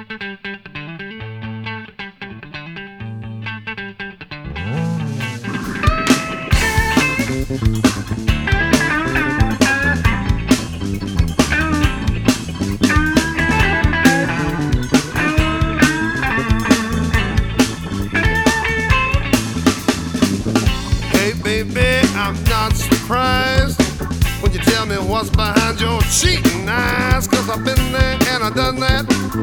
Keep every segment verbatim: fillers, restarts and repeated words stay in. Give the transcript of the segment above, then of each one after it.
Hey baby, I'm not surprised when you tell me what's behind your cheating eyes. Cause I've been there and I've done that.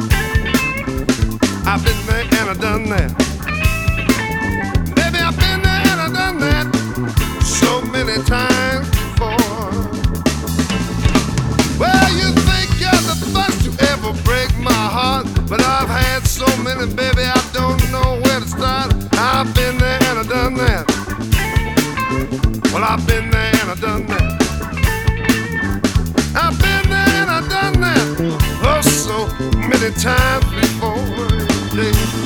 I've been there and I've done that. Baby, I've been there and I've done that so many times before. Well, you think you're the first to ever break my heart, but I've had so many, baby, I don't know where to start. I've been there and I've done that. Well, I've been there and I've done that. I've been there and I've done that. Oh, so many times before. Yeah.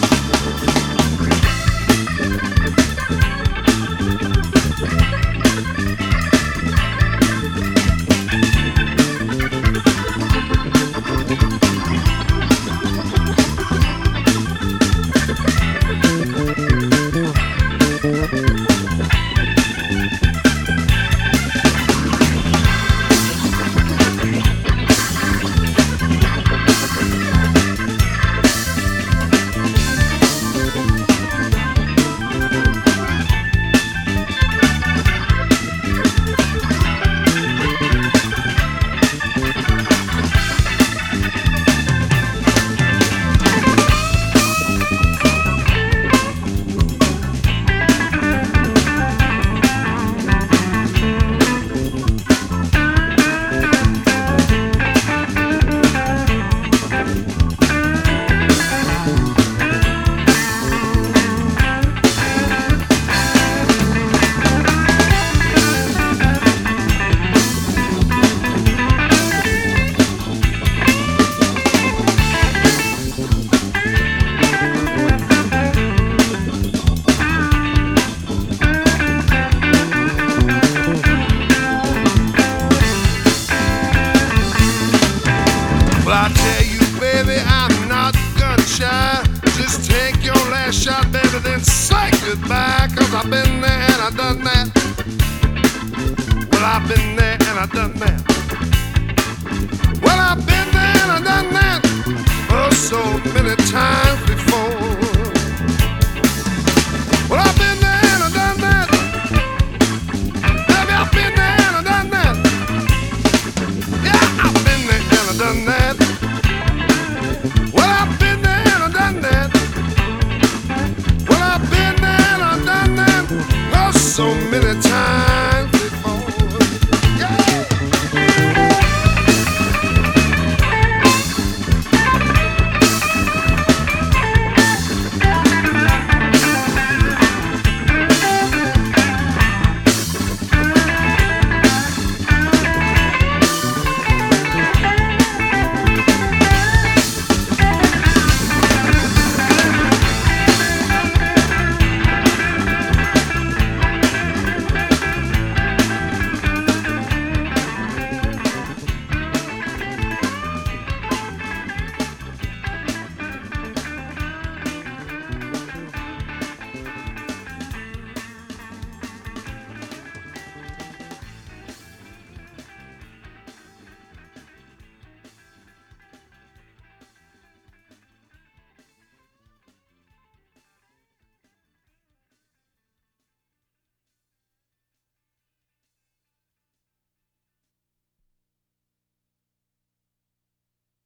Well, I tell you, baby, I'm not gun shy. Just take your last shot, baby, then say goodbye. Cause I've been there and I've done that. Well, I've been there and I've done that. Well, I've been there and I've done that